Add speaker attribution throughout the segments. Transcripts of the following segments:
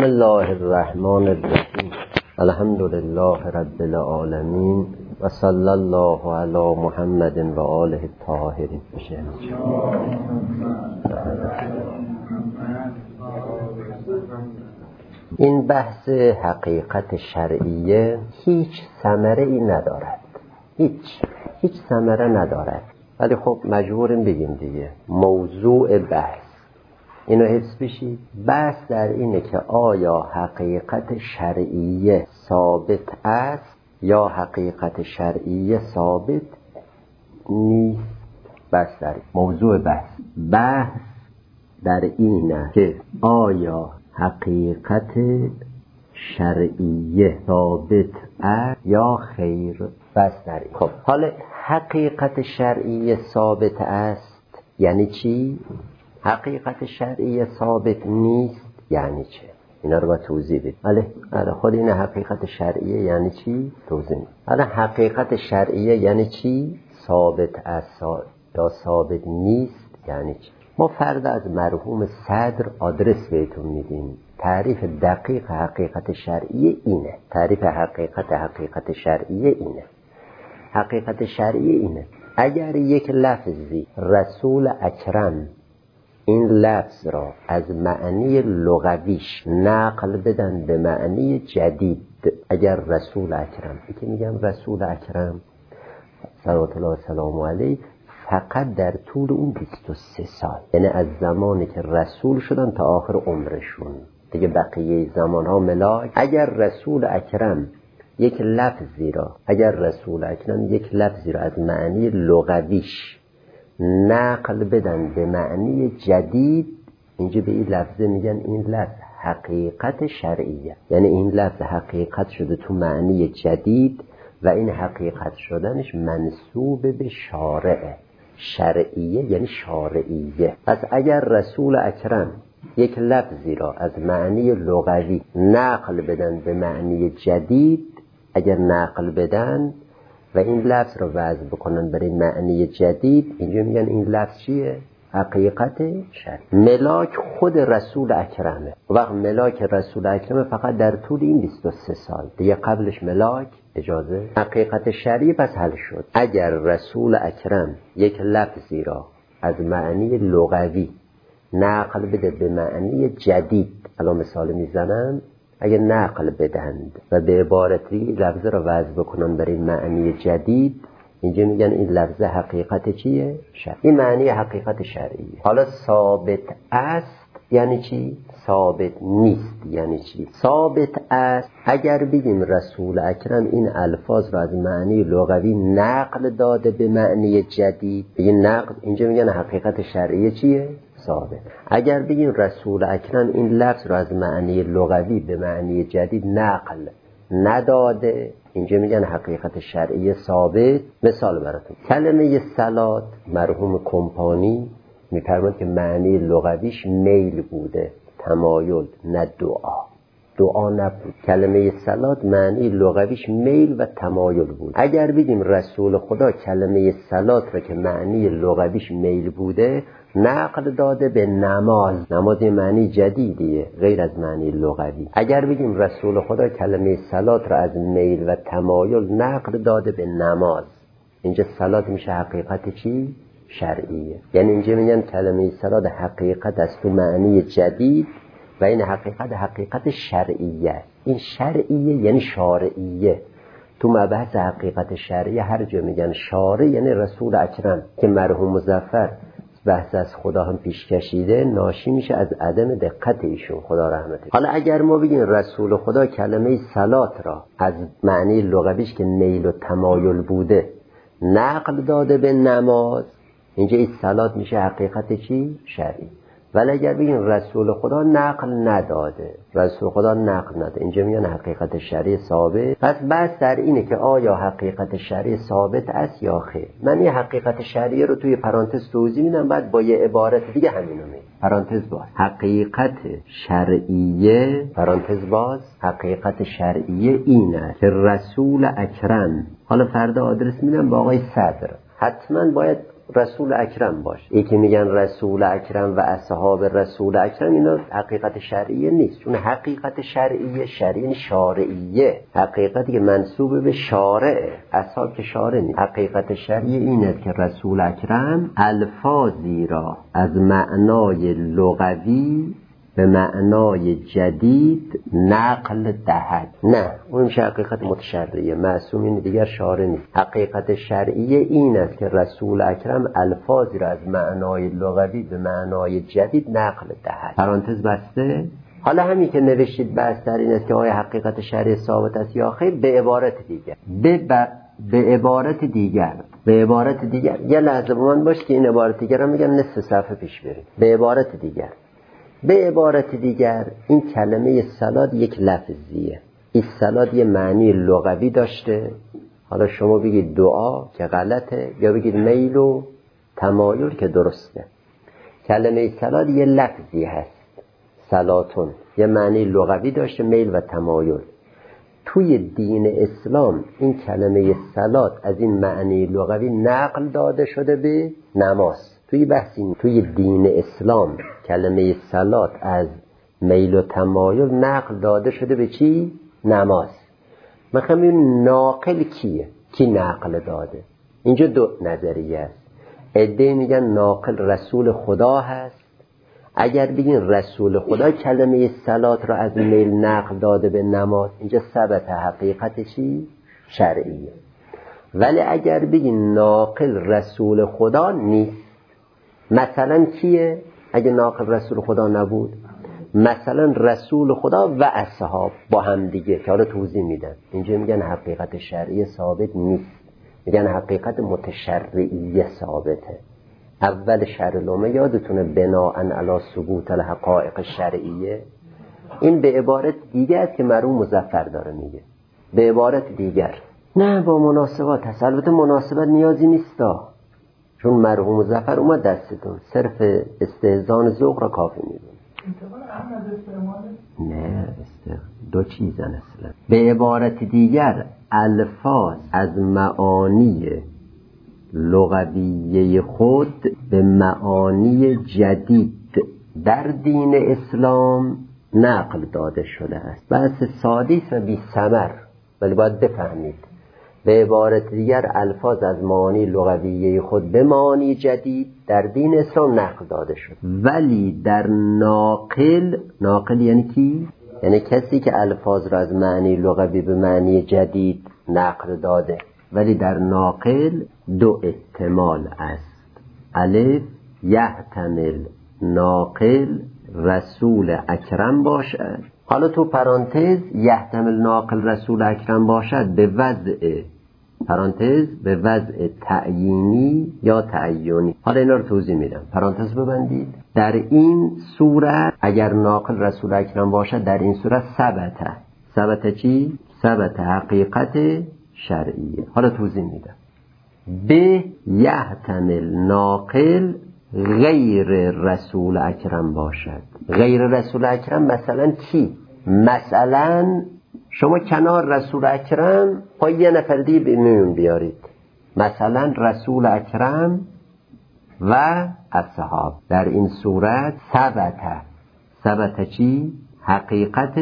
Speaker 1: بسم الله الرحمن الرحیم. الحمد لله رب العالمین و صلی الله علی محمد و آله الطاهرین. این بحث حقیقت شرعیه هیچ ثمره ای ندارد، هیچ ثمره ندارد، ولی خب مجبوریم بگیم دیگه. موضوع بحث اینو حفظ بشید. بحث در اینه که آیا حقیقت شرعیه ثابت است یا حقیقت شرعیه ثابت نیست. بس در موضوع بحث در اینه که آیا حقیقت شرعیه ثابت است یا خیر. بس در این. خب حالا حقیقت شرعیه ثابت است یعنی چی؟ حقیقت شرعیه ثابت نیست یعنی چه؟ اینا رو باید توضیح بدیم. بله خود این حقیقت شرعیه یعنی چی؟ توضیح بدیم. حقیقت شرعیه یعنی چی؟ ثابت است یا ثابت نیست یعنی چی؟ ما فرد از مرحوم صدر آدرس بهتون میدیم. تعریف دقیق حقیقت شرعیه اینه. حقیقت شرعیه اینه. حقیقت شرعیه اینه. اگر یک لفظی رسول اکرم این لفظ را از معنی لغویش نقل بدن به معنی جدید، اگر رسول اکرم که میگم رسول اکرم صلوات الله و سلام علیه فقط در طول اون 23 سال، یعنی از زمانی که رسول شدن تا آخر عمرشون دیگه، بقیه زمانها ملاک. اگر رسول اکرم یک لفظی را از معنی لغویش نقل بدن به معنی جدید، اینجا به این لفظه میگن این لفظ حقیقت شرعیه. یعنی این لفظ حقیقت شده تو معنی جدید و این حقیقت شدنش منسوب به شارعه. شرعیه یعنی شارعیه. پس اگر رسول اکرم یک لفظی را از معنی لغوی نقل بدن به معنی جدید، اگر نقل بدن و این لفظ رو وضع بکنن برای معنی جدید، اینجا میگن این لفظ چیه؟ حقیقت شرعی. ملاک خود رسول اکرمه. وقت ملاک رسول اکرمه فقط در طول این 23 سال دیگه، قبلش ملاک اجازه. حقیقت شرعی پس حل شد. اگر رسول اکرم یک لفظی را از معنی لغوی نقل بده به معنی جدید، الان مثال میزنم، اگه نقل بدند و به عبارتی لفظ را وضع بکنن برای معنی جدید، اینجا میگن این لفظ حقیقت چیه؟ شرعی. این معنی حقیقت شرعیه. حالا ثابت است یعنی چی؟ ثابت نیست یعنی چی؟ ثابت است اگر بگیم رسول اکرم این الفاظ را از معنی لغوی نقل داده به معنی جدید، بگیم نقل، اینجا میگن حقیقت شرعیه چیه؟ ثابت. اگر بگیم رسول اکرم این لفظ را از معنی لغوی به معنی جدید نقل نداده، اینجا میگن حقیقت شرعی ثابت. مثال براتون، کلمه صلات مرحوم کمپانی میفرماد که معنی لغویش میل بوده، تمایل، نه دعا نبود. کلمه صلات معنی لغویش میل و تمایل بود. اگر بگیم رسول خدا کلمه صلات را که معنی لغویش میل بوده نقل داده به نماز معنی جدیدیه غیر از معنی لغوی. اگر بگیم رسول خدا کلمه صلات را از میل و تمایل نقل داده به نماز، اینجا صلات میشه حقیقت چی؟ شرعیه. یعنی اینجا میگن کلمه صلات حقیقت است تو معنی جدید و این حقیقت شرعیه. این شرعیه یعنی شارعیه. تو مبحث حقیقت شرعیه هر جا میگن شارع یعنی رسول اکرم که مرحوم مظفر بحث از خدا هم پیش کشیده، ناشی میشه از عدم دقت ایشون، خدا رحمتش. حالا اگر ما بگیم رسول خدا کلمه صلات را از معنی لغویش که میل و تمایل بوده نقل داده به نماز، اینجا این صلات میشه حقیقت چی؟ شرعی. ولی اگر بگیم رسول خدا نقل نداده، اینجا میگن حقیقت شرعی ثابت. پس بحث در اینه که آیا حقیقت شرعی ثابت است یا خیر. من این حقیقت شرعی رو توی پرانتز توضیح میدم، بعد با یه عبارت دیگه همینو میگم. پرانتز باز، حقیقت شرعیه، پرانتز باز، حقیقت شرعیه اینه که رسول اکرم، حالا فردا آدرس میدم با آقای صدر، حتما باید رسول اکرم باشه. یکی میگن رسول اکرم و اصحاب رسول اکرم، اینا حقیقت شرعیه نیست، چون حقیقت شرعیه شرعی شارعیه، حقیقتی که منسوب به شارعه، اصحاب که شارع نیست. حقیقت شرعیه اینه که رسول اکرم الفاظی را از معنای لغوی به معنای جدید نقل دهد. نه، اون میشه حقیقت متشرعیه، معصومین دیگر شارع نیست. حقیقت شرعیه این است که رسول اکرم الفاظی را از معنای لغوی به معنای جدید نقل دهد. پرانتز بسته. حالا همین که نوشتید بحث در این است که آیا حقیقت شرعی ثابت است یا خیر، به عبارت دیگر به عبارت دیگر یه لحظه با من باش که این عبارت دیگر هم میگم نصف صفحه پیش بریم. به عبارت دیگر این کلمه صلات یک لفظیه. این صلات یه معنی لغوی داشته، حالا شما بگید دعا که غلطه یا بگید میل و تمایل که درسته. کلمه صلات یه لفظی هست، صلاتون یه معنی لغوی داشته، میل و تمایل. توی دین اسلام این کلمه صلات از این معنی لغوی نقل داده شده به نماز. توی دین اسلام کلمه صلات از میل و تمایل نقل داده شده به چی؟ نماز. میخوام این ناقل کیه؟ کی نقل داده؟ اینجا دو نظریه است. عده میگن ناقل رسول خدا هست. اگر بگین رسول خدا کلمه صلات را از میل نقل داده به نماز، اینجا ثبت حقیقت چی؟ شرعیه. ولی اگر بگین ناقل رسول خدا نیست، مثلا کیه؟ اگه ناقل رسول خدا نبود، مثلا رسول خدا و اصحاب با هم دیگه که حالا توضیح میدن. اینجا میگن حقیقت شرعی ثابت نیست، میگن حقیقت متشرعی ثابته. اول شرع الامه یادتونه بناءً علی ثبوت الحقائق شرعیه. این به عبارت دیگه است که مرحوم مظفر داره میگه، به عبارت دیگر نه با مناسبات هست. البته مناسبت نیازی نیستا، چون مرحوم مظفر اومد دستتون، صرف استهزان ذوق را کافی میدونه. نه دو چیزن اصلا. به عبارت دیگر الفاظ از معانی لغویه خود به معانی جدید در دین اسلام نقل داده شده است. بحث سادی و بی ثمر، ولی باید بفهمید. به عبارت دیگر الفاظ از معانی لغویه خود به معانی جدید در دین اسلام نقل داده شد. ولی در ناقل یعنی کی؟ یعنی کسی که الفاظ را از معنی لغوی به معنی جدید نقل داده. ولی در ناقل دو احتمال است. الف یحتمل ناقل رسول اکرم باشد. حالا تو پرانتز یحتمل ناقل رسول اکرم باشد به وضع پرانتز به وضع تعیینی یا تعیینی. حالا اینا رو توضیح میدم. پرانتز ببندید. در این صورت اگر ناقل رسول اکرم باشد، در این صورت ثبت چی؟ ثبت حقیقت شرعیه. حالا توضیح میدم. به یحتمل ناقل غیر رسول اکرم باشد. غیر رسول اکرم مثلا کی؟ مثلا شما کنار رسول اکرم پای یه نفر دیگه میون بیارید، مثلا رسول اکرم و اصحاب. در این صورت ثبت چی؟ حقیقت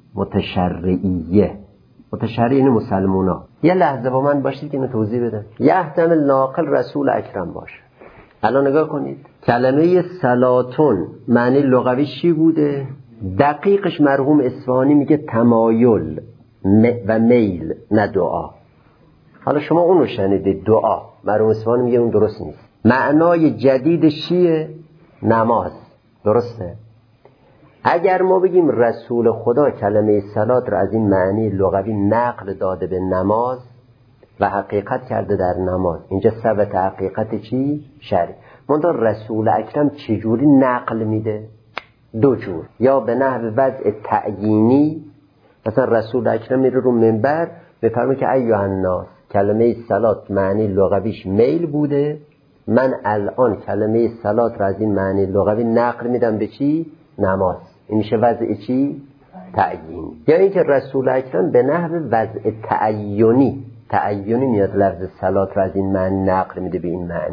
Speaker 1: متشرعیه. متشرع این مسلمونا. یه لحظه با من باشید که اینو توضیح بدم. یحتمل ناقل رسول اکرم باشه. الان نگاه کنید، کلمه صلاتون معنی لغوی چی بوده؟ دقیقش مرحوم اصفهانی میگه تمایل و میل، نه دعا. حالا شما اونو شنیدید، دعا. مرحوم اصفهانی میگه اون درست نیست. معنای جدیدش چیه؟ نماز. درسته؟ اگر ما بگیم رسول خدا کلمه صلات را از این معنی لغوی نقل داده به نماز و حقیقت کرده در نماز، اینجا ثبت حقیقت چی؟ شرعی. منتها رسول اکرم چجوری نقل میده؟ دو جور. یا به نحو وضع تعیینی، مثلا رسول اکرم میره رو منبر میفرمه که ایها الناس، کلمه صلات معنی لغویش میل بوده، من الان کلمه صلات را از این معنی لغوی نقل میدم به چی؟ نماز. این میشه وضع چی؟ تعیینی. یا اینکه رسول اکرم به نحو وضع تعیینی میاد لفظ صلات را از این معنی نقل میده به این معنی.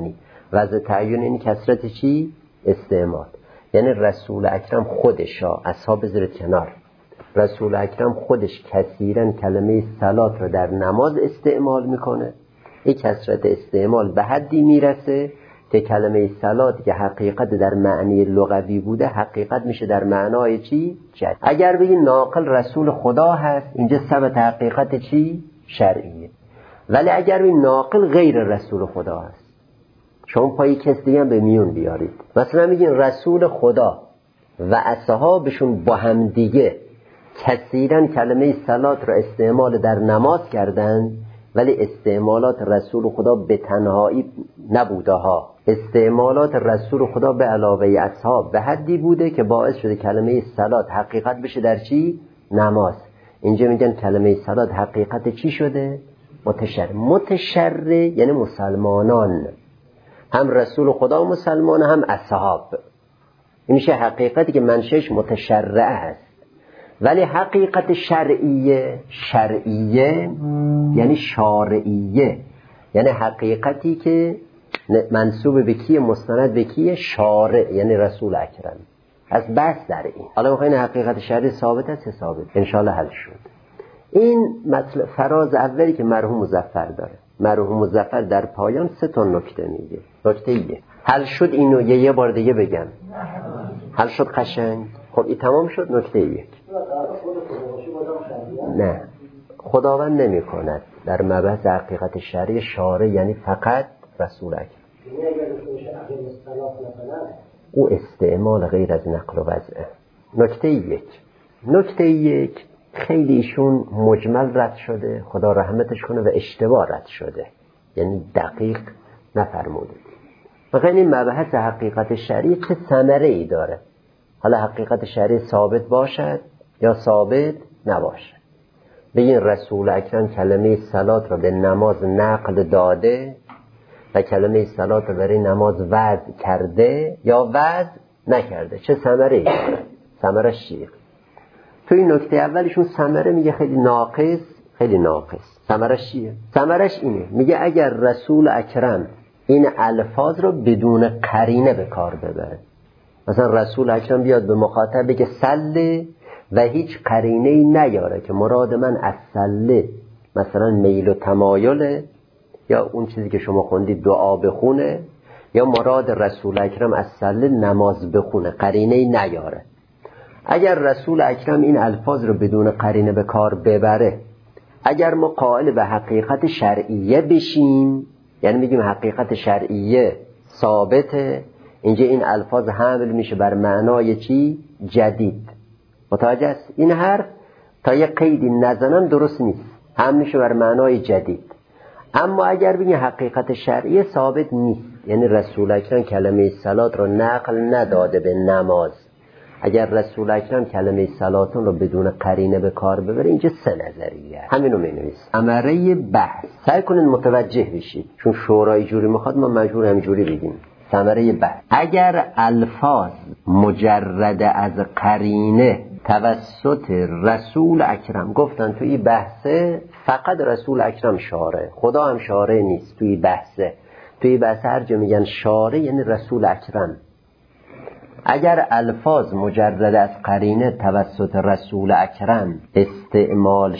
Speaker 1: وضع تعین این کثرت چی؟ استعمال. یعنی رسول اکرم خودش اصحاب بذارید کنار، رسول اکرم خودش کثیرا کلمه صلات رو در نماز استعمال میکنه. این کثرت استعمال به حدی میرسه که کلمه صلات که حقیقت در معنی لغوی بوده حقیقت میشه در معنای چی؟ جد. اگر بگی ناقل رسول خدا هست، اینجا ثبت حقیقت چی؟ شرعیه. ولی اگر بگی ناقل غیر رسول خدا هست، شما پای کس دیگه هم به میون بیارید، مثلا میگین رسول خدا و اصحابشون با هم دیگه کثیرا کلمه صلات را استعمال در نماز کردن، ولی استعمالات رسول خدا به تنهایی نبوده ها، استعمالات رسول خدا به علاوه اصحاب به حدی بوده که باعث شده کلمه صلات حقیقت بشه در چی؟ نماز. اینجا میگن کلمه صلات حقیقت چی شده؟ متشرع یعنی مسلمانان، هم رسول خدا و مسلمان هم اصحاب. این میشه حقیقتی که منشأش متشرع است. ولی حقیقت شرعیه یعنی شارعیه، یعنی حقیقتی که منسوب به کیه؟ مستند به کیه؟ شارع، یعنی رسول اکرم. از بس در این حالا میخواین حقیقت شرعی ثابت است؟ ثابت انشالله حل شد. این مطلب فراز اولی که مرحوم مظفر داره. مرحوم مظفر در پایان 3 نکته میگه. نکته ایه حل شد. اینو یه بار دیگه بگم. حل شد قشنگ. خب این تمام شد. نکته یک، نه خداوند نمی کند در مبحث حقیقت شرعی شارع، یعنی فقط رسول اکرم. او استعمال غیر از نقل و وضعه. نکته یک خیلی ایشون مجمل رد شده، خدا رحمتش کنه، و اشتباه رد شده، یعنی دقیق نفرموده. بخیر این مبحث حقیقت شرعی چه ثمره‌ای داره؟ حالا حقیقت شرعی ثابت باشد یا ثابت نباشد. بگین رسول اکرم کلمه صلات را به نماز نقل داده و کلمه صلات را برای نماز وضع کرده یا وضع نکرده، چه ثمره‌ای داره؟ ثمرش چیه؟ تو این نکته اولشون ثمره میگه خیلی ناقص. ثمرش چیه؟ ثمرش اینه، میگه اگر رسول اکرم این الفاظ رو بدون قرینه به کار ببره، مثلا رسول اکرم بیاد به مخاطب بگه سله و هیچ قرینه‌ای نیاره که مراد من از سله مثلا میل و تمایله، یا اون چیزی که شما خوندید دعا بخونه، یا مراد رسول اکرم از سله نماز بخونه، قرینه‌ای نیاره. اگر رسول اکرم این الفاظ رو بدون قرینه به کار ببره، اگر ما قائل به حقیقت شرعیه بشیم، یعنی میگیم حقیقت شرعیه ثابته، اینجا این الفاظ حمل میشه بر معنای چی؟ جدید. متوجه است؟ این حرف تا یه قیدی نزنم درست نیست، حمل میشه بر معنای جدید. اما اگر بگیم حقیقت شرعیه ثابت نیست، یعنی رسول اکرم کلمه صلات رو نقل نداده به نماز، اگر رسول اکرم کلمه صلاتون رو بدون قرینه به کار ببره، اینجا 3 نظریه. همینو مینویس. ثمره بحث. سعی کنید متوجه بشید، چون شورای جوری میخواد ما مجبور همجوری بگیم. ثمره بحث، اگر الفاظ مجرد از قرینه توسط رسول اکرم، گفتن توی بحثه فقط رسول اکرم شارع، خدا هم شارع نیست. توی بحثه هر جا میگن شارع یعنی رسول اکرم. اگر الفاظ مجرد از قرینه توسط رسول اکرم استعمال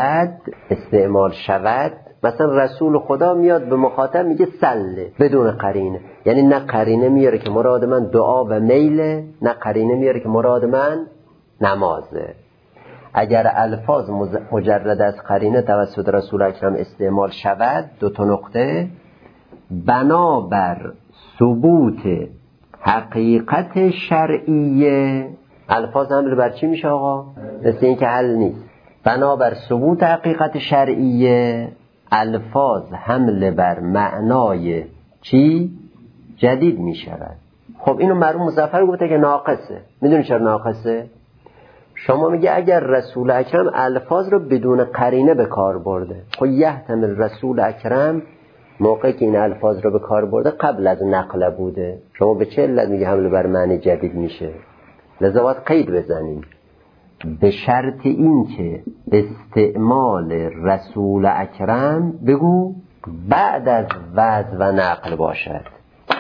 Speaker 1: شود، مثلا رسول خدا میاد به مخاطب میگه سله بدون قرینه، یعنی نه قرینه میاره که مراد من دعا و میله، نه قرینه میاره که مراد من نمازه. اگر الفاظ مجرد از قرینه توسط رسول اکرم استعمال شود، 2 نقطه، بنابر ثبوت حقیقت شرعیه. الفاظ حمل بر چی میشه آقا؟ مثل این که حل نیست. بنابر ثبوت حقیقت شرعیه، الفاظ حمل بر معنای چی؟ جدید میشود. خب اینو مرحوم مظفر گفته که ناقصه. میدونی چرا ناقصه؟ شما میگه اگر رسول اکرم الفاظ رو بدون قرینه به کار برده، خب یحتمل رسول اکرم موقعی که این الفاظ رو به کار برده قبل از نقل بوده. شما به چه علت میگه حمل بر معنی جدید میشه؟ لذا باید قید بزنیم، به شرط این که استعمال رسول اکرم بگو بعد از وضع و نقل باشد.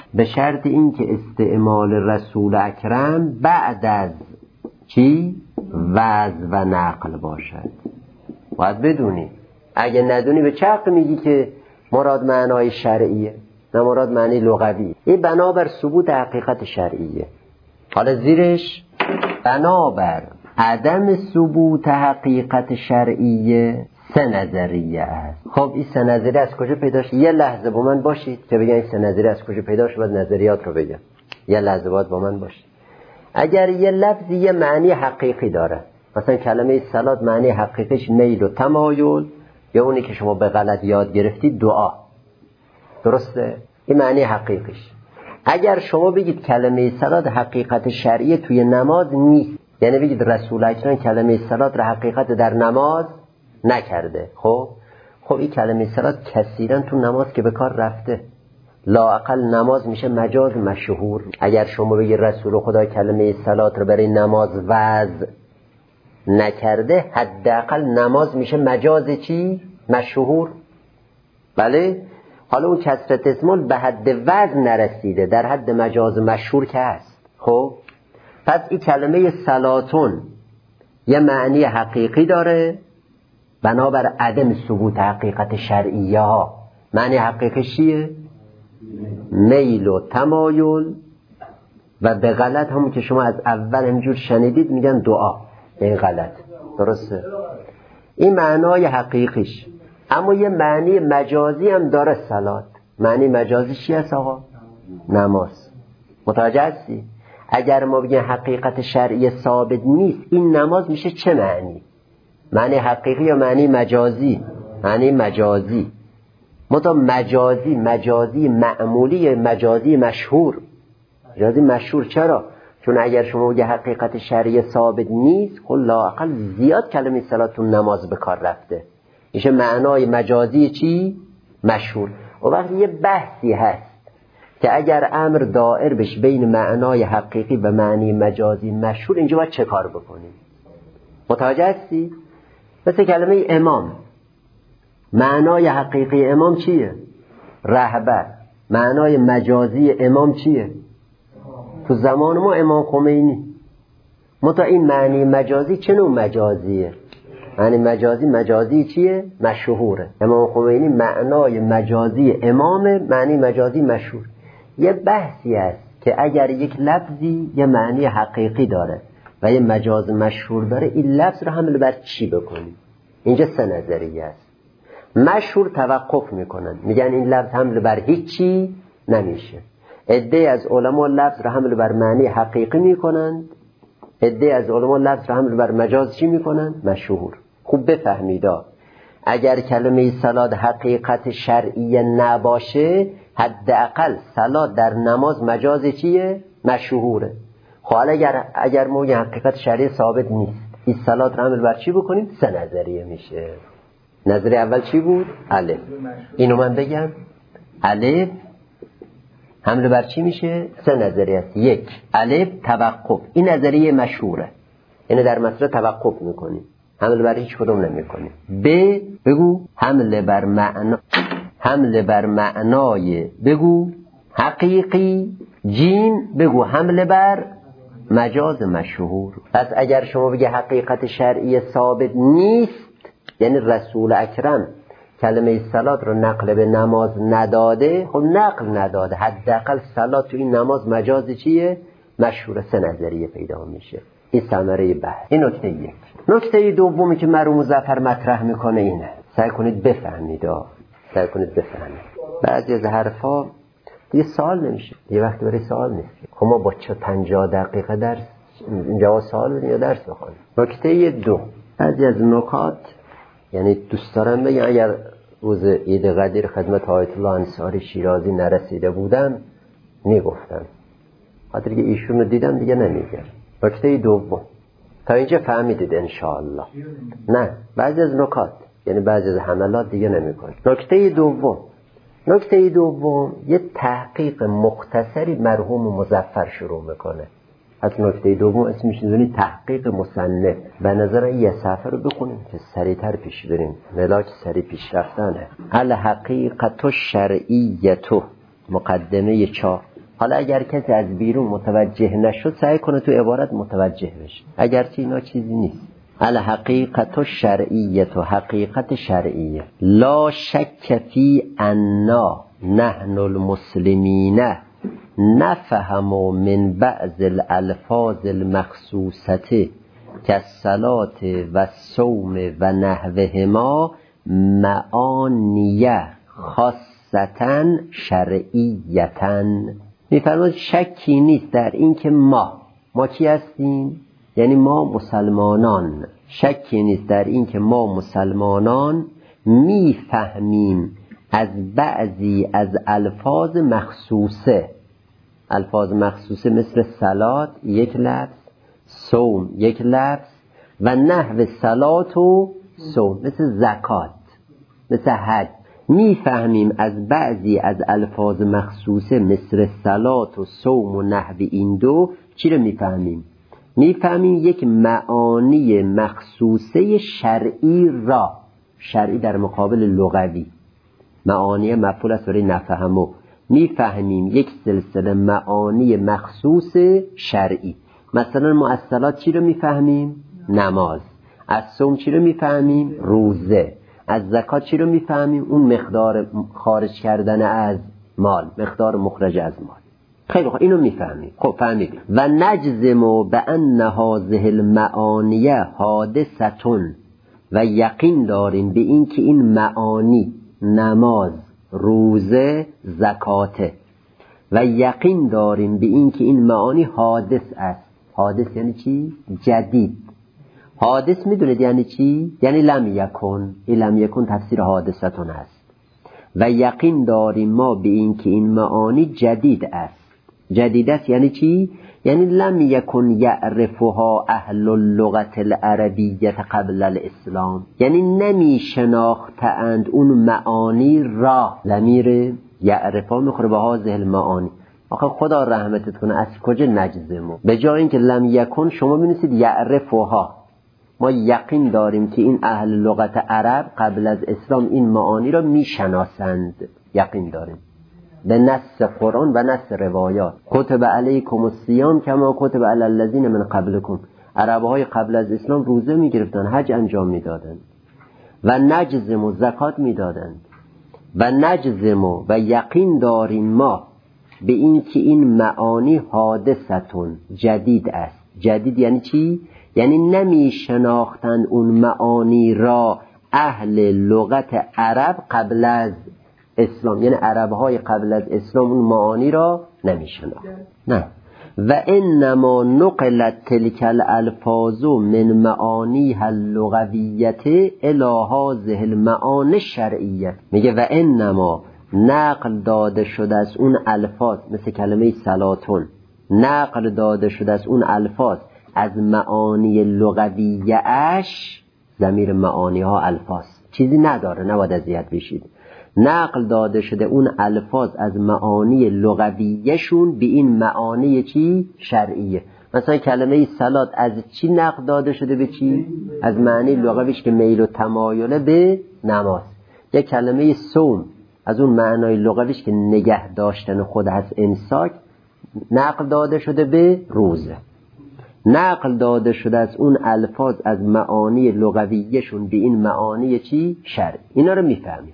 Speaker 1: به شرط این که استعمال رسول اکرم بعد از چی؟ وعظ و نقل باشد. باید بدونی، اگه ندونی به چه حق میگی که مراد معنای شرعیه نه مراد معنی لغوی؟ این بنابر ثبوت حقیقت شرعیه. حالا زیرش بنابر عدم ثبوت حقیقت شرعیه 3 نظریه است. خب این 3 نظریه از کجا پیدا شد؟ یه لحظه با من باشید که بگم این 3 نظریه از کجا پیدا شد، بعد نظریات رو بگم. یه لحظه باید با من باشید. اگر یه لفظی یه معنی حقیقی داره، مثلا کلمه صلات معنی حقیقیش میل و تمایل، یا اونی که شما به غلط یاد گرفتید دعا، درسته؟ این معنی حقیقیش. اگر شما بگید کلمه صلات حقیقت شرعی توی نماز نیست، یعنی بگید رسول اکرم کلمه صلات را حقیقت در نماز نکرده، خب این کلمه صلات کثیرا تو نماز که به کار رفته، لااقل نماز میشه مجاز مشهور. اگر شما بگید رسول خدا کلمه صلات رو برای نماز وضع نکرده، حداقل نماز میشه مجاز چی؟ مشهور. بله؟ حالا اون کثرت اسمال به حد وزن نرسیده، در حد مجاز مشهور که هست. خب پس این کلمه صلاتون یه معنی حقیقی داره بنابر عدم ثبوت حقیقت شرعیه ها. معنی حقیقی چیه؟ میل و تمایل، و به غلط همون که شما از اول همجور شنیدید میگن دعا، این غلط، درسته؟ این معنای حقیقیش. اما یه معنی مجازی هم داره صلات. معنی مجازی چی هست آقا؟ نماز. متوجه هستی؟ اگر ما بگیم حقیقت شرعی ثابت نیست، این نماز میشه چه معنی؟ معنی حقیقی یا معنی مجازی؟ معنی مجازی. مجازی معمولی، مجازی مشهور. مجازی مشهور چرا؟ چون اگر شما بگید حقیقت شرعی ثابت نیست، خب لااقل زیاد کلمه صلاتون نماز به کار رفته، میشه معنای مجازی چی؟ مشهور. و وقتی یه بحثی هست که اگر امر دائر بشه بین معنای حقیقی و معنی مجازی مشهور، اینجا باید چه کار بکنیم؟ متوجه هستی؟ مثل کلمه امام، معنای حقیقی امام چیه؟ رهبر. معنای مجازی امام چیه؟ تو زمان ما امام خمینی. این معنی مجازی چه نوع مجازیه؟ معنی مجازی چیه؟ مشهوره. امام خمینی معنای مجازی امامه، معنی مجازی مشهور. یه بحثی است که اگر یک لفظی یه معنی حقیقی داره و یه مجاز مشهور داره، این لفظ رو حمل بر چی بکنیم؟ اینجا 3 نظریه است. مشهور توقف میکنن، میگن این لفظ حمل بر هیچی نمیشه. عده از علما لفظ رو حمل بر معنی حقیقی میکنند، عده از علما لفظ رو حمل بر مجاز چی میکنن؟ مشهور. خوب بفهمیدا، اگر کلمه صلات حقیقت شرعی نباشه، حداقل صلات در نماز مجاز چیه؟ مشهوره. خب اگر ما حقیقت شرعی ثابت نیست، این صلات رو حمل بر چی بکنیم؟ 3 نظریه میشه. نظریه اول چی بود؟ الف. اینو من بگم، الف حمل بر چی میشه؟ 3 نظریه است. 1 الف توقف، این نظریه مشهوره، اینو در مسئله توقف میکنیم، حمل بر هیچ کدوم نمیکنیم. ب بگو حمل بر معنای بگو حقیقی. جیم بگو حمل بر مجاز مشهور. پس اگر شما بگی حقیقت شرعی ثابت نیست، یعنی رسول اکرم کلمه صلات رو نقل به نماز نداده، خب نقل نداده، حداقل صلات تو این نماز مجاز چیه؟ مشهور. 3 نظریه پیدا میشه. این ثمره بحث. این نکته 1. نکته دومی که مرحوم مظفر مطرح میکنه اینه، سعی کنید بفهمید. بعضی از حرفا دیگه سوال نمیشه، یه وقتی برای سوال نیست. خب ما با 50 دقیقه درس جواب سوال بدیم یا درس بخونیم؟ نکته 2، بعضی از نکات یعنی دوست دارم بگم اگر روز عید قدیر خدمت آیت الله انصاری شیرازی نرسیده بودم میگفتم، خاطر که ایشون رو دیدم دیگه نمیگم. نکته 2 تا اینجا فهمیدید انشاءالله؟ نه، بعضی از نکات یعنی بعضی از حملات دیگه نمیکنه. نکته دوم یه تحقیق مختصری مرحوم مظفر شروع میکنه. از نکته دوم اسمش میذاری تحقیق مصنف. به نظر یه صفحه رو بخونیم که سریعتر پیش بریم، ملاک سریع پیش رفتنه. الحقیقت الشرعیه، مقدمه 4. حالا اگر کسی از بیرون متوجه نشد سعی کنه تو عبارت متوجه بشه، اگرچه اینا چیزی نیست. الحقیقت شرعیه، و حقیقت شرعیه لا شک فی انا نحن المسلمین نفهم من بعض الالفاظ المخصوصه كالصلاة والصوم و نحوهما معانیه خاصتا شرعیتا. میفرماید شکی نیست در این که ما کی هستیم؟ یعنی ما مسلمانان. شکی نیست در این که ما مسلمانان میفهمیم از بعضی از الفاظ مخصوصه. الفاظ مخصوصه مثل صلات یک لفظ، صوم یک لفظ، و نحو صلات و صوم مثل زکات، مثل حج. میفهمیم از بعضی از الفاظ مخصوصه مثل صلات و صوم و نحو این دو چی رو میفهمیم؟ میفهمیم یک معانی مخصوصه شرعی را. شرعی در مقابل لغوی، معانی مفعول است برای نفهمو. میفهمیم یک سلسله معانی مخصوص شرعی. مثلا ما از صلات چی رو میفهمیم؟ نماز. از صوم چی رو میفهمیم؟ روزه. از زکات چی رو میفهمیم؟ اون مقدار خارج کردن از مال، مقدار مخرج از مال. خیلی خوب، اینو میفهمیم. خب فهمیدیم. و نجزم بان هذه المعانی حادثه، و یقین داریم به این که این معانی نماز، روزه، زکاته، و یقین داریم به این که این معانی حادث است. حادث یعنی چی؟ جدید. حادث میدونید یعنی چی؟ یعنی لم یکن. این لم یکن تفسیر حادثتون است. و یقین داریم ما به این که این معانی جدید است. جدید است یعنی چی؟ یعنی لم یکن یعرفها اهل اللغت العربیه قبل الاسلام، یعنی نمی شناختند اون معانی را. ضمیر یعرفها میخوره به هذه المعانی. آخه خدا رحمتت کنه، از کجا نجزمو؟ به جای اینکه لم یکن شما بنویسید یعرفها. ما یقین داریم که این اهل لغت عرب قبل از اسلام این معانی را میشناسند. یقین داریم به نص قرآن و نص روایات. کتب علیکم الصیام کما کتب علی الذین من قبلکم. عرب‌های قبل از اسلام روزه میگرفتن، حج انجام میدادند، و نجزم و زکات میدادند. و نجزم و یقین داریم ما به این که این معانی حادثتون جدید است. جدید یعنی چی؟ یعنی نمی شناختند اون معانی را اهل لغت عرب قبل از اسلام، یعنی عرب‌های قبل از اسلام اون معانی را نمی شناختند. نه. و انما نقلت تلک الالفاظ من معانیها اللغویه الی هذه المعانی الشرعیه. میگه و انما نقل داده شده از اون الفاظ، مثل کلمه صلاتون، نقل داده شده از اون الفاظ از معانی لغویه اش. ضمیر معانی ها الفاظ چیزی نداره، نباید اذیت بشید. نقل داده شده اون الفاظ از معانی لغویهشون به این معانی چی؟ شرعیه. مثلا کلمه صلات از چی نقل داده شده به چی؟ از معنی لغویش که میل و تمایل به نماز. یک کلمه صوم از اون معنای لغویش که نگه داشتن خود از امساک نقل داده شده به روزه. نقل داده شده از اون الفاظ از معانی لغویشون به این معانی چی؟ شرعی. اینا رو میفهمیم.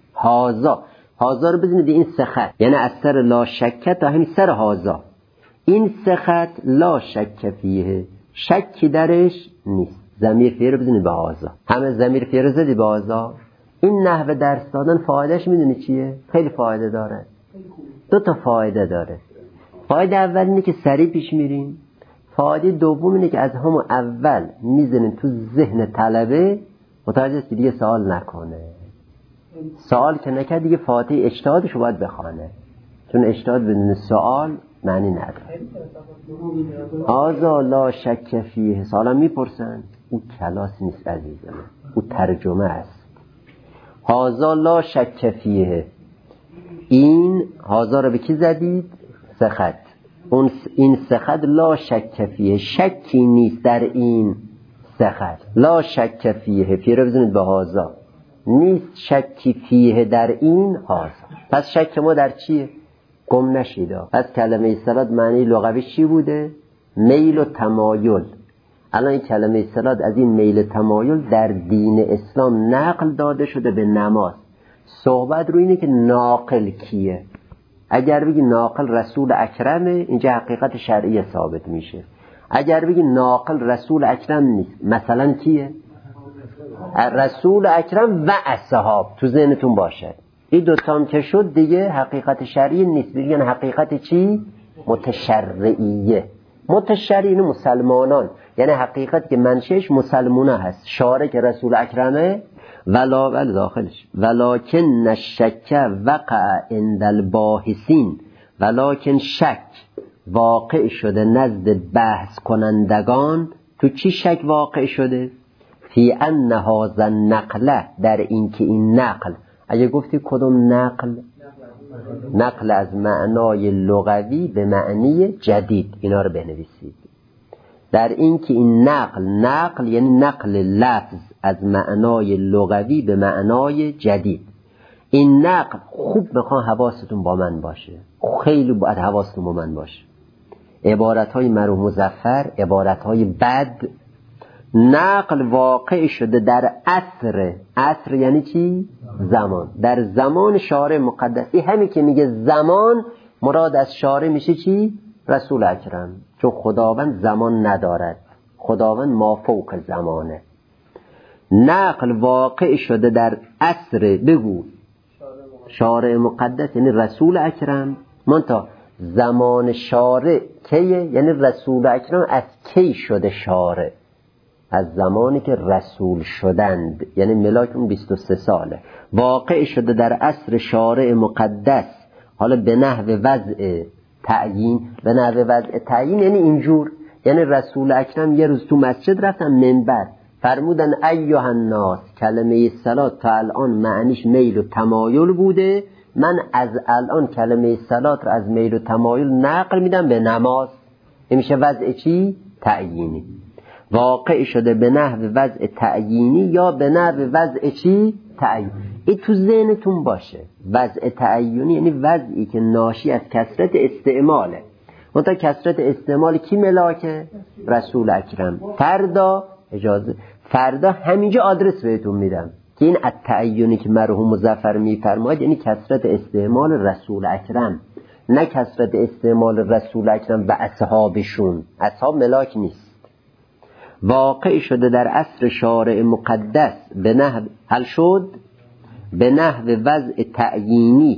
Speaker 1: هازا رو بزنید این سه خط، یعنی از سر لا شک تا همین سر هازا. این سه خط لا شک فیه، شکی درش نیست. ضمیر فیه رو بزنید به هازا. همه ضمیر فیه رو زدی به هازا. این نحوه درس دادن فایدهش میدونی چیه؟ خیلی فایده داره. 2 تا فایده داره. فایده اول اینه که سریع پیش میریم. فایده دوم اینه که از همون اول میزنین تو ذهن طلبه، متوجه است که دیگه سوال نکنه. سوال که نکرد دیگه فاتحه اجتهادشو باید بخونه، چون اجتهاد بدون سوال معنی نداره. آزا لا شک فیه، سوالا میپرسن، او کلاس نیست عزیزم، او ترجمه است. هازا لا شک فیه، این هازا رو به کی زدید؟ سه خط. این سه خط لا شک فیه، شکی نیست در این سه خط. لا شک فیه، فیه رو بزنید به هازا. نیست شکی فیه در این هازا. پس شک ما در چیه؟ گم نشیدا. پس کلمه صلات معنی لغویش چی بوده؟ میل و تمایل. الان این کلمه صلات از این میل تمایل در دین اسلام نقل داده شده به نماز. صحبت رو اینه که ناقل کیه. اگر بگی ناقل رسول اکرمه، اینجا حقیقت شرعی ثابت میشه. اگر بگی ناقل رسول اکرم نیست، مثلا کیه؟ رسول اکرم و اصحاب. تو ذهنتون باشه این دوتا هم که شد دیگه حقیقت شرعی نیست. بگن حقیقت چی؟ متشرعیه. متشرعی مسلمانان، یعنی حقیقت که منشهش مسلمونه هست. شارع که رسول اکرمه ولا داخلش ولکن الشک وقع عند الباحثین، ولکن شک واقع شده نزد بحث کنندگان. تو چی شک واقع شده؟ فی ان هذا النقل، در این که این نقل، اگه گفتی کدوم نقل؟ نقل از معنای لغوی به معنی جدید، اینا رو بنویسید. در این که این نقل یعنی نقل لفظ از معنای لغوی به معنای جدید. این نقل خوب میخوام حواستون با من باشه، خیلی باید حواستون با من باشه. عبارتهای مرحوم مظفر، عبارتهای بد. نقل واقع شده در عصر یعنی چی؟ زمان. در زمان شارع مقدس. این همین که میگه زمان، مراد از شارع میشه چی؟ رسول اکرم. چون خداوند زمان ندارد، خداوند مافوق زمانه. نقل واقع شده در عصر، بگو شارع مقدس یعنی رسول اکرم. منتها زمان شارع کیه؟ یعنی رسول اکرم از کی شده شارع؟ از زمانی که رسول شدند، یعنی ملاک اون 23 ساله. واقع شده در عصر شارع مقدس. حالا به نحو وضع تعیین. به نحو وضع تعیین یعنی اینجور، یعنی رسول اکرم یه روز تو مسجد رفتن منبر فرمودن ایها الناس، کلمه صلات تا الان معنیش میل و تمایل بوده، من از الان کلمه صلات رو از میل و تمایل نقل میدم به نماز. این میشه وضع چی؟ تعیینی. واقع شده به نحو وضع تعیینی یا به نحو وضع چی؟ تعیین. این تو ذهنتون باشه. وضع تعیینی یعنی وضعی که ناشی از کثرت استعماله. منتها کثرت استعمال کی ملاکه؟ رسول اکرم. فردا همینجا آدرس بهتون میدم که این التعیینی که مرحوم مظفر میفرماید یعنی کثرت استعمال رسول اکرم، نه کثرت استعمال رسول اکرم و اصحابشون. اصحاب ملاک نیست. واقع شده در عصر شارع مقدس به نحو حل شد به نحو وضع تعیینی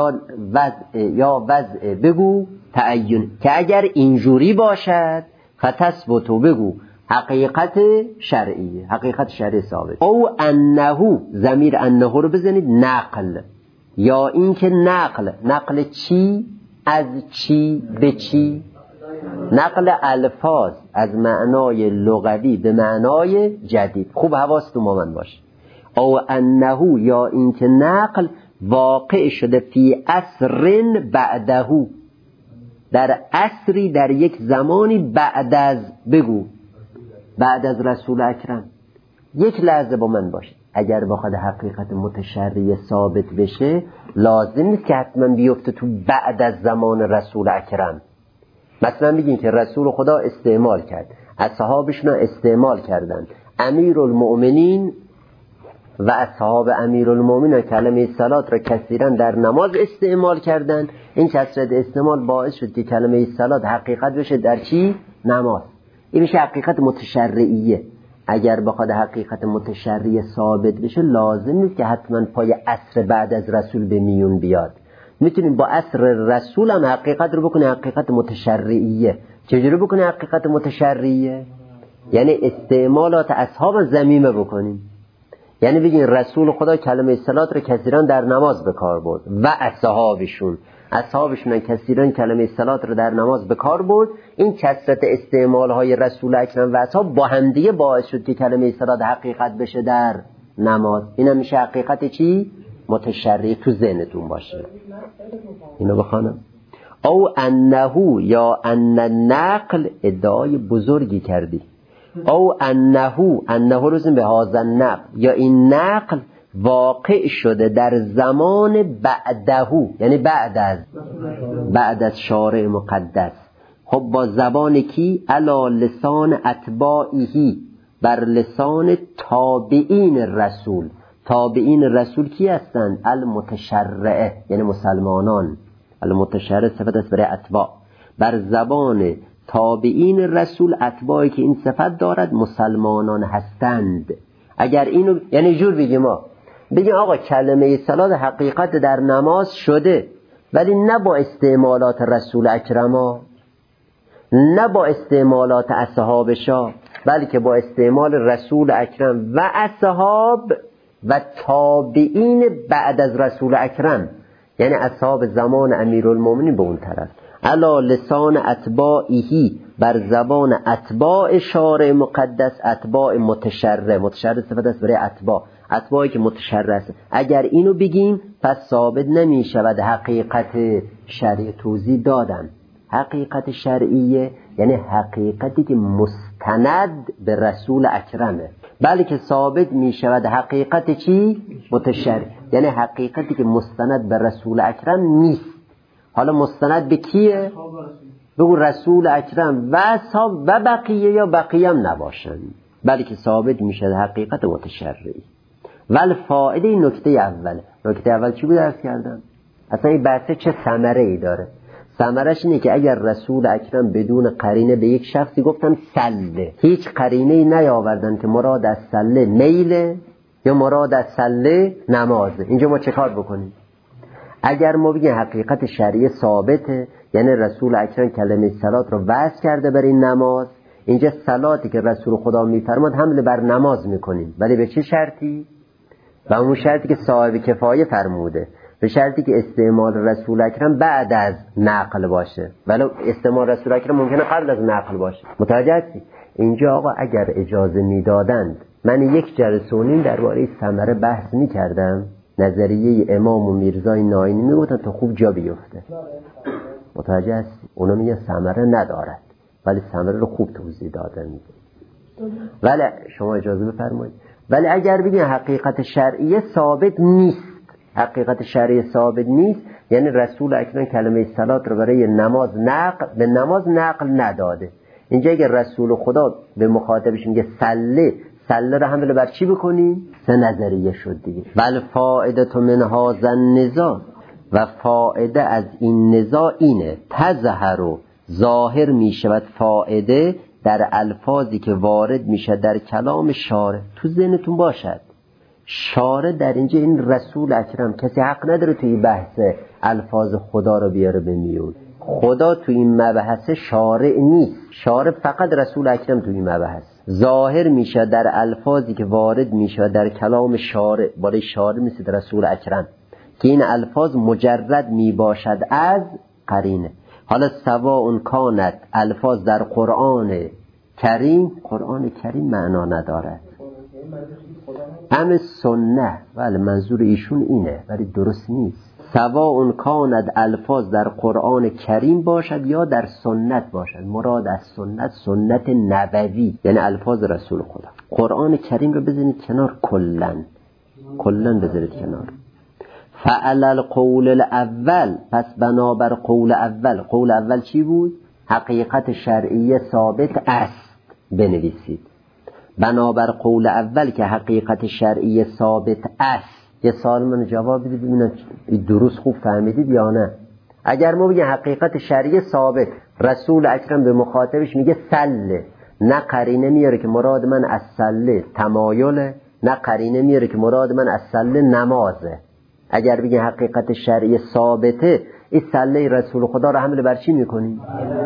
Speaker 1: یا وضع بگو تعیین، که اگر اینجوری باشد فتثبتو، بگو حقیقت شرعیه، حقیقت شرعی ثابت. او انه، ضمیر انه رو بزنید نقل، یا این که نقل چی؟ از چی به چی؟ نقل الفاظ از معنای لغوی به معنای جدید. خوب حواستون با من باشه. او انه، یا این که نقل واقع شده فی عصر بعده، در عصری، در یک زمانی بعد از، بگو بعد از رسول اکرم. یک لحظه با من باشه. اگر بخواد حقیقت متشرعی ثابت بشه لازم نیست که حتما بیفته تو بعد از زمان رسول اکرم. مثلا بگین که رسول خدا استعمال کرد، اصحابشون استعمال کردن، امیرالمؤمنین و اصحاب امیرالمؤمنین کلمه صلات را کثیرا در نماز استعمال کردن. این کثرت استعمال باعث شد که کلمه صلات حقیقت بشه در چی؟ نماز. این میشه حقیقت متشرعیه. اگر بخواد حقیقت متشرعی ثابت بشه لازم نیست که حتما پای عصر بعد از رسول به میون بیاد. میتونیم با عصر رسول هم حقیقت رو بکنه حقیقت متشرعیه. چجوری بکنه حقیقت متشرعیه؟ یعنی استعمالات اصحاب ذمیمه بکنیم. یعنی بگین رسول خدا کلمه صلات رو کثیرا در نماز به کار برد و اصحابشون کثیرا کلمه صلات رو در نماز به کار برد. این کثرت استعمال های رسول اکرم و اصحاب با همدیگه باعث شد که کلمه صلات حقیقت بشه در نماز. این هم میشه حقیقت چی؟ متشرعی. تو ذهنتون باشه. اینو بخوانم. او انه، یا ان النقل، ادعای بزرگی کردی. او انه رو به هذا النقل، یا این نقل واقع شده در زمان بعدهو، یعنی بعد از شارع مقدس. خب با زبان کی؟ علی لسان اتباعیه، بر لسان تابعین رسول. تابعین رسول کی هستند؟ المتشرعه، یعنی مسلمانان. المتشرع صفت است برای اتباع. بر زبان تابعین رسول، اتباعی که این صفت دارد مسلمانان هستند. اگر اینو یعنی جور بگیم آقا کلمه صلات حقیقت در نماز شده، ولی نه با استعمالات رسول اکرم، نه با استعمالات اصحابشا، بلکه با استعمال رسول اکرم و اصحاب و تابعین بعد از رسول اکرم، یعنی اصحاب زمان امیرالمومنین به اون طرف. علا لسان اتباعیهی، بر زبان اتباع شارع مقدس، اتباع متشرع. متشرع صفت است برای اتباع، اتباعی که متشرع است. اگر اینو بگیم پس ثابت نمی شود حقیقت شرعی. توضیح دادم حقیقت شرعیه یعنی حقیقتی که مستند به رسول اکرمه، بلکه ثابت می شود حقیقت چی؟ متشرع، یعنی حقیقتی که مستند به رسول اکرم نیست. حالا مستند به کیه؟ بگو رسول اکرم و اصحاب و بقیه، یا بقیه هم نباشن، بلکه ثابت می شود حقیقت متشرعی. والفائده نکته اول چی بود عرض کردم؟ اصلا این بحثه چه ثمره ای داره؟ ثمرش اینه که اگر رسول اکرم بدون قرینه به یک شخصی گفتن سله، هیچ قرینه ای نیاوردن که مراد از سله میله یا مراد از سله نمازه، اینجا ما چه کار بکنیم؟ اگر ما بگیم حقیقت شرعی ثابته، یعنی رسول اکرم کلمه صلات رو وضع کرده برای نماز، اینجا صلاتی که رسول خدا میفرماد حمل بر نماز میکنیم، ولی به چه شرطی؟ و اون شرطی که صاحب کفایه فرموده، به شرطی که استعمال رسول اکرم بعد از نقل باشه، ولی استعمال رسول اکرم ممکنه قبل از نقل باشه. متوجه هستی؟ اینجا آقا اگر اجازه میدادند، من 1 جلسه و نیم درباره ثمره بحث میکردم، نظریه امام و میرزای ناینی میگفتن تا خوب جا بیفته. متوجه هستی؟ اونا میگن ثمره ندارد، ولی ثمره رو خوب توضیح دادن. ولی شما اجازه بفرمایید، ولی اگر بگین حقیقت شرعی ثابت نیست، حقیقت شرعی ثابت نیست، یعنی رسول اکرم کلمه صلات رو برای نماز به نماز نقل نداده. اینجا اگر رسول خدا به مخاطبش میگه سله رو حمل بر چی بکنیم؟ 3 نظریه شد دیگه. بل فائده من هذا النزاع، و فائده از این نزاع اینه تظهر و ظاهر می شود فائده در الفاظی که وارد میشه در کلام شارع. تو ذهنتون باشد شارع در اینجا این رسول اکرم، کسی حق نداره توی بحث الفاظ خدا رو بیاره به میون. خدا توی این مبحث شارع نیست، شارع فقط رسول اکرم توی این مبحث. ظاهر میشه در الفاظی که وارد میشه در کلام شارع، بالای شارع مثل رسول اکرم، که این الفاظ مجرد میباشد از قرینه. حالا سواء کانت الفاظ در قرآن کریم معنا ندارد، سنه، ولی منظور ایشون اینه ولی درست نیست. سواء کانت الفاظ در قرآن کریم باشد یا در سنت باشد، مراد از سنت نبوی، یعنی الفاظ رسول خدا. قرآن کریم رو بزنید کنار، کلن بذارید کنار. فعل القول الاول، پس بنابر قول اول چی بود؟ حقیقت شرعی ثابت است، بنویسید. بنابر قول اول که حقیقت شرعی ثابت است. یه سوال من جواب بدید ببینم درست خوب فهمیدید یا نه. اگر ما بگیم حقیقت شرعی ثابت، رسول اکرم به مخاطبش میگه سله، نه قرینه میاره که مراد من از سله تمایله، نه قرینه میاره که مراد من از سله نمازه. اگر بگیم حقیقت شرعی ثابته، این سله رسول خدا رو حمل بر چی میکنیم؟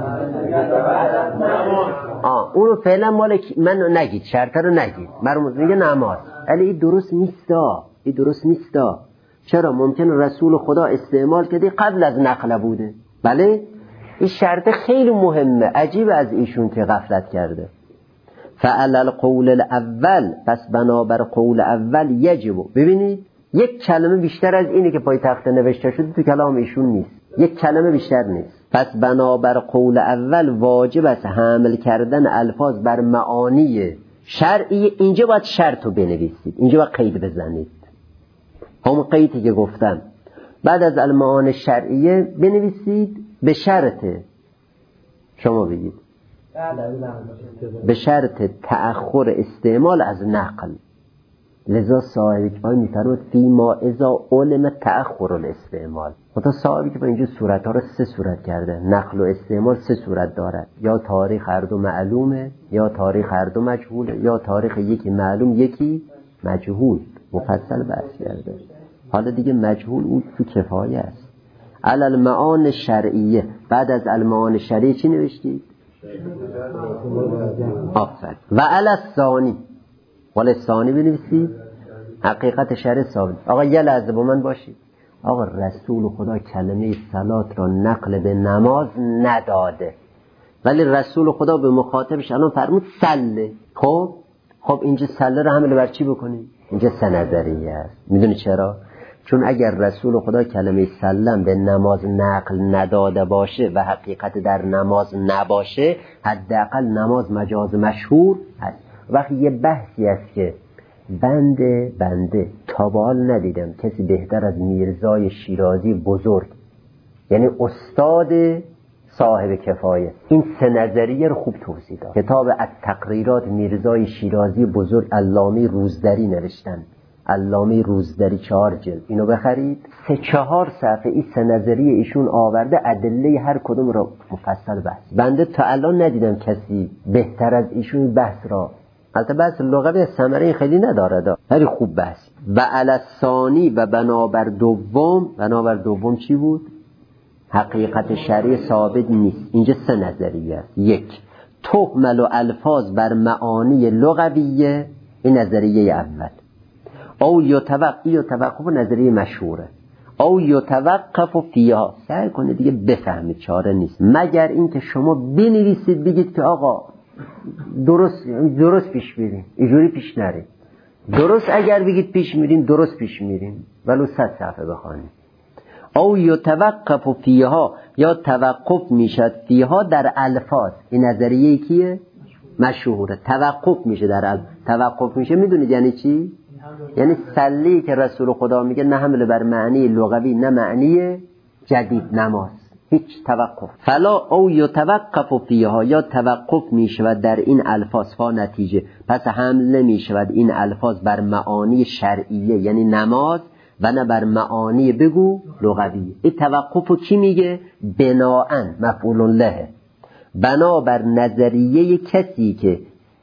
Speaker 1: اونو فعلا من نگید، شرطه رو نگید، مرموز میگه نماز. ولی این درست نیستا. چرا؟ ممکن رسول خدا استعمال کرده قبل از نقل بوده. بله این شرط خیلی مهمه، عجیب از ایشون که غفلت کرده. فعل القول الاول، پس بنابر قول اول یجب. ببینید یک کلمه بیشتر از اینه که پای تخت نوشته شده تو کلام ایشون نیست، یک کلمه بیشتر نیست. پس بنابر قول اول واجب است حمل کردن الفاظ بر معانی شرعی. اینجا باید شرط رو بنویسید، اینجا باید قید بزنید. همون قیدی که گفتم بعد از المعانی شرعیه بنویسید به شرط، شما بگید به شرط تأخر استعمال از نقل. لذا صاحب که میفرمود فی ما اذا علم تأخر الاستعمال. مثلا صاحبی که با اینجا صورت ها رو 3 صورت کرده، نقل و استعمال 3 صورت دارد، یا تاریخ هر دو معلومه، یا تاریخ هر دو مجهوله، یا تاریخ یکی معلوم یکی مجهول. مفصل بحث کرده. حالا دیگه مجهول اون تو کفایه است. علی المعان شرعیه، بعد از المعان شرعیه چی نوشتید؟ آفر. و علی الثانی، ولی ثانی بنویسید حقیقت شرع ثابت. آقا یه لحظه با من باشید. آقا رسول خدا کلمه صلات را نقل به نماز نداده، ولی رسول خدا به مخاطبش الان فرمود سله. خب اینجا سله را حمل بر چی بکنیم؟ اینجا 3 نظریه است. میدونی چرا؟ چون اگر رسول خدا کلمه سلم به نماز نقل نداده باشه و حقیقت در نماز نباشه، حداقل نماز مجاز مشهور هست. وقتی یه بحثی است که بنده تابال ندیدم کسی بهتر از میرزای شیرازی بزرگ، یعنی استاد صاحب کفایه، این 3 نظریه رو خوب توضیح داد. کتاب التقریرات میرزای شیرازی بزرگ علامه روزدری نوشتن، علامه روزدری 4 جلد، اینو بخرید. 3-4 صفحه این 3 نظریه ایشون آورده، ادله هر کدوم رو مفصل بحث. بنده تا الان ندیدم کسی بهتر از ایشون بحث را، البته بحث لغوی ثمره خیلی نداره، ولی خوب بحث. و علی الثانی و بنابر دوم چی بود؟ حقیقت شرعی ثابت نیست. اینجا 3 نظریه است. 1 تحمل الفاظ بر معانی لغویه، این نظریه اول. او یتوقف نظریه مشهوره. او یتوقف فیها، سعی کنید دیگه بفهمید، چاره نیست مگر اینکه شما بنویسید بگید که آقا درست پیش میریم، اینجوری پیش نریم. درست اگر بگید پیش میریم، درست پیش میریم، ولو 100 صفحه بخونید. او یتوقف فیها، یا توقف میشد فیها در الفاظ. این نظریه کیه؟ مشهوره. توقف میشه در توقف میشه، میدونید یعنی چی؟ یعنی سلی که رسول خدا میگه نه حمل بر معنی لغوی نه معنی جدید نماز، هیچ توقف. فلا او یتوقف فیها، یا توقف میشود در این الفاظ، فا نتیجه، پس حمل میشود این الفاظ بر معانی شرعیه یعنی نماز، و نه بر معانی بگو لغوی. این توقف کی میگه؟ بناءن مفعول له، بنا بر نظریه کسی که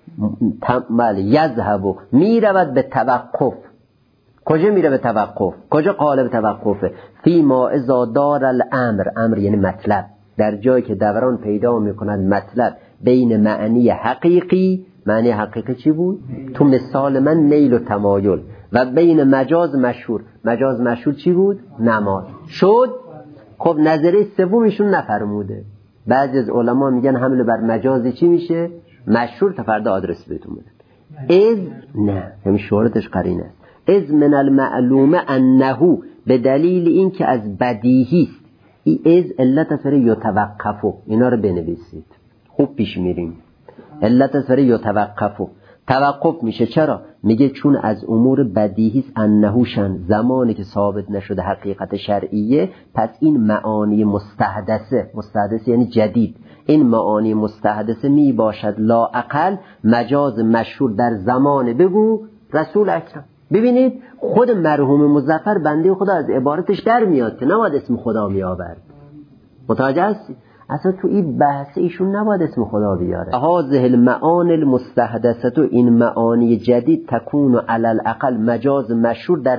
Speaker 1: یذهب میرود به توقف. کجا میره به توقف؟ کجا قالب توقفه؟ فی ما اذا دار الامر، امر یعنی مطلب، در جایی که دوران پیدا میکند مطلب بین معنی حقیقی، معنی حقیقی چی بود؟ تو مثال من نیل و تمایل، و بین مجاز مشهور، مجاز مشهور چی بود؟ نماز. شد. خب نظریه سومشون نفرموده. بعضی از علما میگن حمل بر مجازی چی میشه؟ مشهور. تا فردا آدرس بهتون بدم. نه، همین شهرتش قرینه است. از من المعلومه انه، به دلیل این که از بدیهی است. این از علت از فره یتوقفو، اینا رو بنویسید خوب پیش میریم. علت از فره یتوقفو، توقف میشه. چرا؟ میگه چون از امور بدیهی است انهوشن، زمانی که ثابت نشده حقیقت شرعیه، پس این معانی مستحدثه یعنی جدید، این معانی مستحدثه می باشد لا اقل مجاز مشهور در زمان بگو رسول اکرم. ببینید خود مرحوم مظفر بنده خدا از عبارتش در میاد که نباید اسم خدا می آورد. متوجه هستی؟ اصلا تو این بحث ایشون نباید اسم خدا بیاره. هذه المعانی المستحدثه، این معانی جدید تکون علی الاقل مجاز مشهور در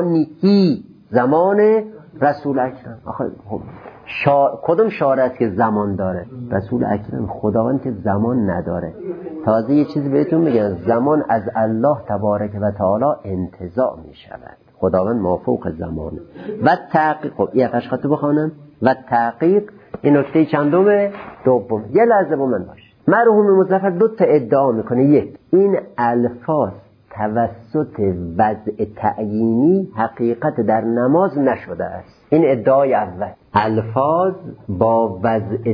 Speaker 1: زمان رسول اکرم. آخه کدوم شارع است که زمان داره؟ رسول اکرم. خداوند که زمان نداره. تازه یه چیز بهتون میگم، زمان از الله تبارک و تعالی انتزاع میشود. خداوند مافوق زمانه. و تحقیق، خب این افش خطو بخوانم. و تحقیق، این نکته چندمه؟ دوم. یه لحظه با من باش. مرحوم مظفر 2 تا ادعا میکنه. 1 این الفاظ توسط وضع تعیینی حقیقت در نماز نشده است. این ادعای اول. الفاظ با وضع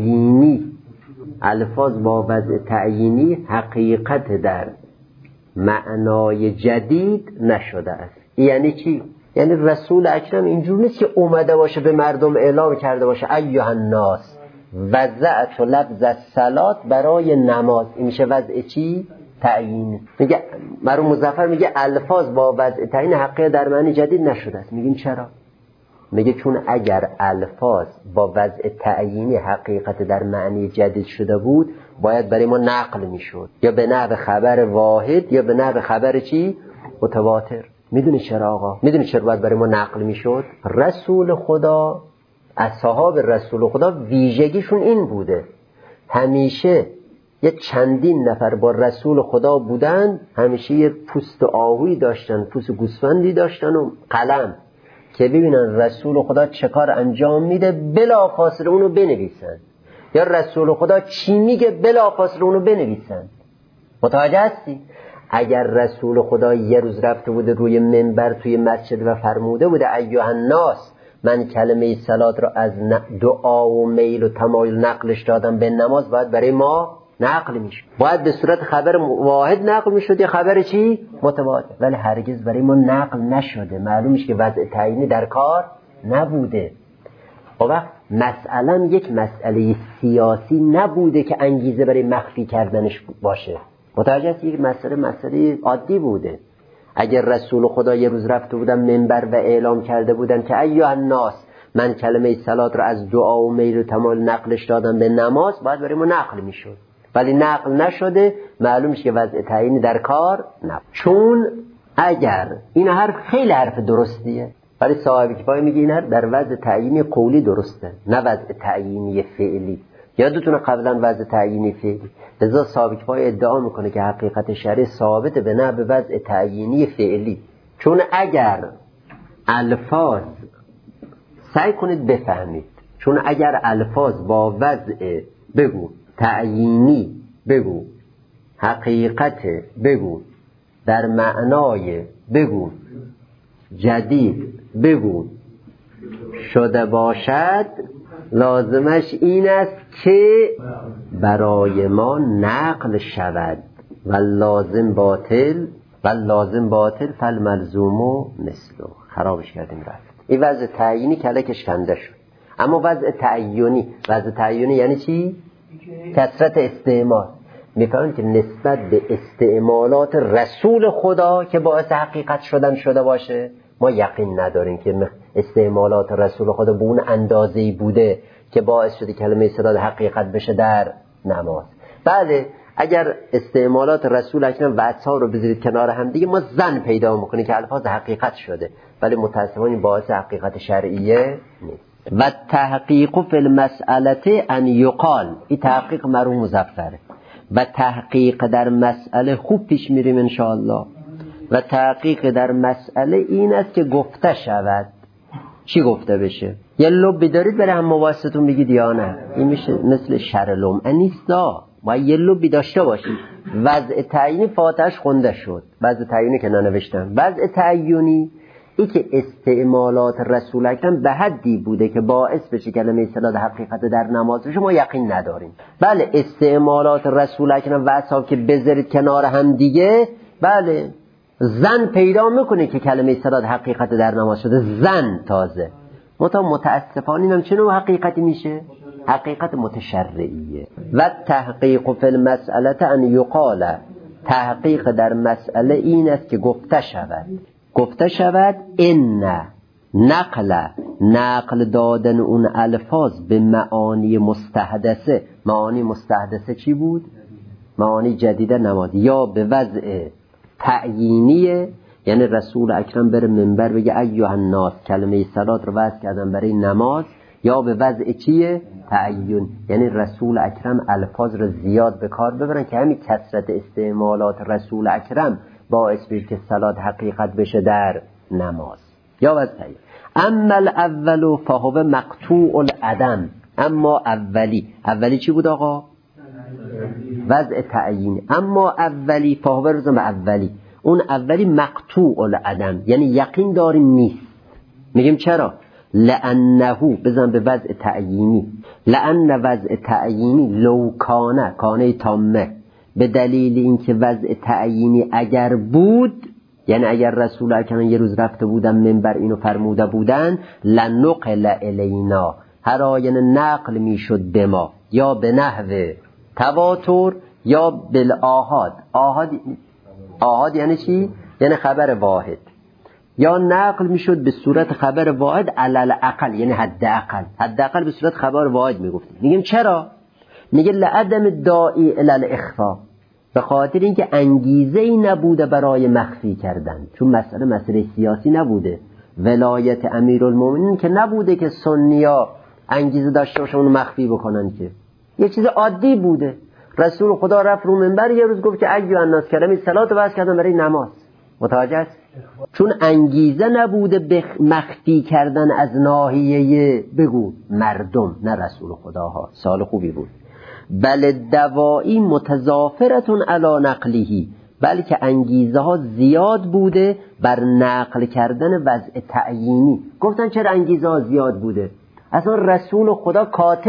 Speaker 1: تعیینی حقیقت در معنای جدید نشده است. یعنی چی؟ یعنی رسول اکرم اینجور نیست که اومده باشه به مردم اعلام کرده باشه ایها الناس وضعت لفظ الصلات برای نماز. این میشه وضع چی؟ تعیین. میگه مرحوم مظفر میگه الفاظ با وضع تعیین حقیقت در معنی جدید نشده است. میگیم چرا؟ میگه چون اگر الفاظ با وضع تعیینی حقیقت در معنی جدید شده بود باید برای ما نقل میشد، یا به نحو خبر واحد یا به نحو خبر چی؟ متواتر. میدونی چرا آقا؟ میدونی چرا باید برای ما نقل میشد؟ رسول خدا، اصحاب رسول خدا ویژگیشون این بوده همیشه یه چندین نفر با رسول خدا بودن، همیشه یه پوست آهویی داشتن، پوست گوسفندی داشتن و قلم که ببینن رسول خدا چه کار انجام میده بلافاصله اونو بنویسن، یا رسول خدا چی میگه بلافاصله اونو بنویسن. متوجه هستی؟ اگر رسول خدا یه روز رفته بوده روی منبر توی مسجد و فرموده بوده ایها الناس من کلمه صلات را از دعا و میل و تمایل نقلش دادم به نماز، باید برای ما نقل میشه، باید به صورت خبر واحد نقل میشد یا خبر چی؟ متواتر. ولی هرگز برای ما نقل نشده. معلوم میشه که وضع تعیینی در کار نبوده. و مسئله یک مسئله سیاسی نبوده که انگیزه برای مخفی کردنش باشه. متوجه است؟ یک مسئله عادی بوده. اگر رسول خدا یه روز رفته بودن منبر و اعلام کرده بودن که ایها الناس من کلمه صلات را از دعا و میل و تمایل نقلش دادم به نماز، باید برای ما نقل میشد. ولی نقل نشده. معلوم میشه که وضع تعیینی در کار نبود. چون اگر این حرف خیلی حرف درستیه، ولی صاحب کفایه میگه این حرف در وضع تعیینی قولی درسته نه وضع تعیینی فعلی. یادتونه قبلا وضع تعیینی فعلی، لذا صاحب کفایه ادعا میکنه که حقیقت شرعی ثابت به نحو وضع تعیینی فعلی. چون اگر الفاظ سعی کنید بفهمید، چون اگر الفاظ با وضع بگو تعیینی بگو حقیقت بگو در معنای بگو جدید بگو شده باشد، لازمش این است که برای ما نقل شود و لازم باطل فالملزوم مثله. خرابش کردیم رفت. این وضع تعیینی کلکش کنده شد. اما وضع تعیینی یعنی چی؟ کثرت استعمال. میفهمید که نسبت به استعمالات رسول خدا که باعث حقیقت شده باشه، ما یقین نداریم که استعمالات رسول خدا به اون اندازه‌ای بوده که باعث شده کلمه صلات حقیقت بشه در نماز. بله، اگر استعمالات رسول اکرم و اصحاب رو بذارید کنار هم دیگه، ما ظن پیدا میکنیم که الفاظ حقیقت شده، ولی متاسفانه باعث حقیقت شرعیه نیست. و تحقیق فی المسئله ان یقال، این تحقیق مرحوم مظفره. و تحقیق در مسئله خوب پیش میریم انشاءالله. و تحقیق در مسئله این است که گفته شود. چی گفته بشه؟ یه لبی دارید برای هم مباحثتون بگید یا نه؟ این میشه مثل شرلوم انیستا. باید یه لبی داشته باشید. وضع تعیینی فاتحش خونده شد، وضع تعیینی که ننوشتن. وضع تعیینی ای که استعمالات رسول اکرم به حدی بوده که باعث بشه کلمه صلات حقیقت در نماز بشه، ما یقین نداریم. بله، استعمالات رسول اکرم و اصحاب که بذارید کنار هم دیگه، بله زن پیدا میکنه که کلمه صلات حقیقت در نماز شده، زن تازه. متاسفانه اینم چه نوع حقیقتی میشه؟ حقیقت متشرعیه. و تحقیق فی المسئله ان یقال، تحقیق در مسئله این است که گفته شود ان نقل دادن اون الفاظ به معانی مستحدثه. معانی مستحدثه چی بود؟ معانی جدیده نماز. یا به وضع تعیینیه، یعنی رسول اکرم بره منبر بگه ایها الناس کلمه صلات رو وضع کردن برای نماز، یا به وضع چیه؟ تعیین، یعنی رسول اکرم الفاظ رو زیاد به کار ببرن که همین کثرت استعمالات رسول اکرم باعث بشه که صلات حقیقت بشه در نماز. یا وضع تعیین. اما الاول فهو مقطوع العدم. اما اولی چی بود آقا؟ وضع تعیین. اما اولی فهو رزم اولی، اون اولی مقطوع العدم، یعنی یقین داریم نیست. میگیم چرا؟ لانه، بزن به وضع تعیینی، لان وضع تعیینی لو کانه تامه، به دلیل اینکه وضع تعیینی اگر بود، یعنی اگر رسول اکرم یه روز رفته بودن منبر اینو فرموده بودن لنقل الینا، هر آینه نقل میشد به ما، یا به نحو تواتر یا بالآحاد. آحاد یعنی چی؟ یعنی خبر واحد، یا نقل میشد به صورت خبر واحد علل اقل، یعنی حداقل به صورت خبر واحد میگفتیم. میگیم چرا؟ میگه لعدم داعی الی الاخفاء، به خاطر اینکه انگیزه ای نبوده برای مخفی کردن، چون مسئله سیاسی نبوده. ولایت امیرالمومنین که نبوده که سنیا انگیزه داشته باشن اونو مخفی بکنن، که یه چیز عادی بوده. رسول خدا رفت رو منبر یه روز گفت که ایها الناس کلمه صلات بس کردن برای نماز. متوجه است؟ چون انگیزه نبوده به مخفی کردن از ناحیه بگو مردم، نه رسول خداها. سال خوبی بود. بل دوائی متضافرتون علی نقلیهی، بلکه انگیزه ها زیاد بوده بر نقل کردن وضع تعیینی. گفتن چرا انگیزه ها زیاد بوده؟ اصلا رسول خدا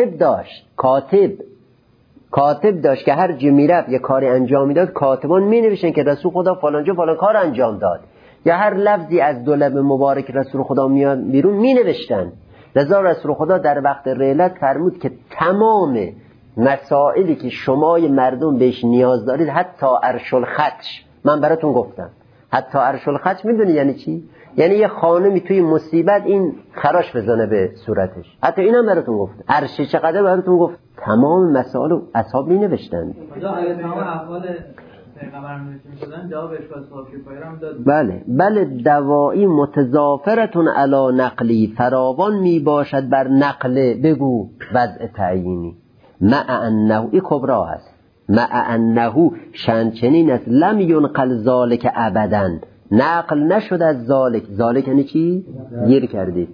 Speaker 1: کاتب داشت که هر جا میرفت یه کاری انجام میداد، کاتبان می نوشتن که رسول خدا فلانجا فلان کار انجام داد، یا هر لفظی از دو لب مبارک رسول خدا میاد بیرون می نوشتن. لذا رسول خدا در وقت رحلت فرمود که تمام مسائلی که شما مردم بهش نیاز دارید، حتی عرش الخدش، من براتون گفتم. حتی عرش الخدش میدونی یعنی چی؟ یعنی یه خانمی توی مصیبت این خراش بزنه به صورتش، حتی اینم براتون گفت. عرش چقدر براتون گفت؟ تمام مسائل اصحاب می نوشتن. بله دوائی متضافرتون علی نقلی، فراوان می باشد بر نقل بگو وضع تعیینی. مع انه ای کبرا هست، مع انه شنچنین است، لم ینقل ذالک ابدا، نقل نشد از ذالک یعنی چی؟ گیر کردید.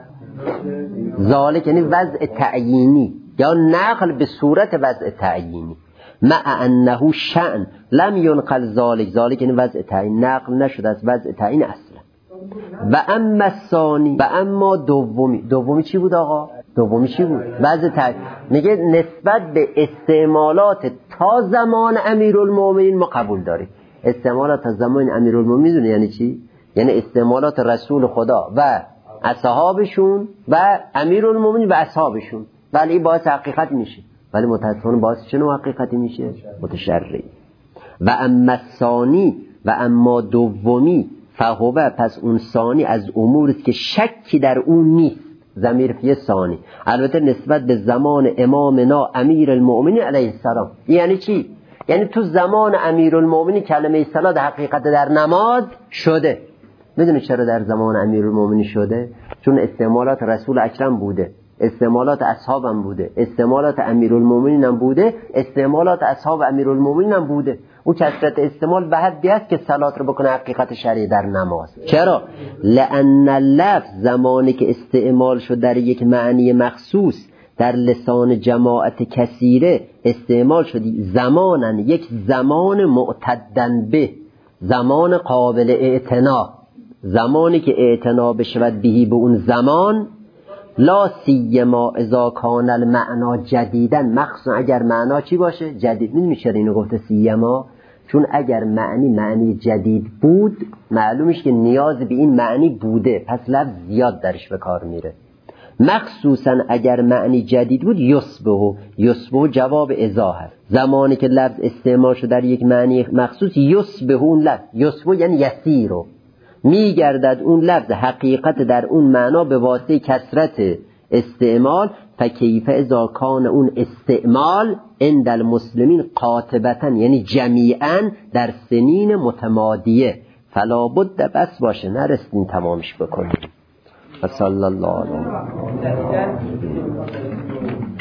Speaker 1: ذالک یعنی وضع تعیینی، یا نقل به صورت وضع تعیینی. مع انه شأن لم ینقل ذالک یعنی وضع تعیین، نقل نشد از وضع تعیین اصلا. و اما الثانی، و اما دومی چی بود آقا؟ دومی چی بود؟ وضع تعیین. میگه نسبت به استعمالات تا زمان امیرالمومنین ما قبول داریم. استعمالات تا زمان امیرالمومنین میدونه یعنی چی؟ یعنی استعمالات رسول خدا و اصحابشون و امیرالمومنین و اصحابشون. ولی این باعث حقیقت میشه، ولی متاسفانه باعث چه نوع حقیقتی میشه؟ متشرعی. و اما ثانی، و اما دومی، فهوه پس اون ثانی از امور است که شکی در اون نیست. ضمیر فی ثانی، البته نسبت به زمان امامنا امیرالمومنین علیه السلام. یعنی چی؟ یعنی تو زمان امیرالمومنین کلمه صلات حقیقت در نماز شده. میدونی چرا در زمان امیرالمومنین شده؟ چون استعمالات رسول اکرم بوده، استعمالات اصحابم بوده، استعمالات امیرالمومنین هم بوده، استعمالات اصحاب امیرالمومنین هم بوده. او کثرت استعمال به حدی است که صلات رو بکنه حقیقت شرعی در نماز. چرا؟ لأن اللفظ زمانی که استعمال شد در یک معنی مخصوص در لسان جماعت کثیره استعمال شدی زمانن، یک زمان معتدن به، زمان قابل اعتنا، زمانی که اعتنا بشود بهی به اون زمان، لا سیما اذا کان المعنا جدیدن، مخصوصا اگر معنا چی باشه؟ جدید. میشه اینو گفته سیما؟ چون اگر معنی جدید بود معلومش که نیاز به این معنی بوده، پس لفظ زیاد درش به کار میره. مخصوصا اگر معنی جدید بود یصبه جواب اذا هست. زمانی که لفظ استعمال شد در یک معنی مخصوص یصبه اون لفظ، یصبه یعنی یسیرو، میگردد اون لفظ حقیقت در اون معنا به واسطه کثرت استعمال. فکیف اذا کان اون استعمال عند المسلمین قاطبتا یعنی جمیعا در سنین متمادیه، فلا بد بس باشه، نرسیم تمامش بکنیم. صلی الله علیه و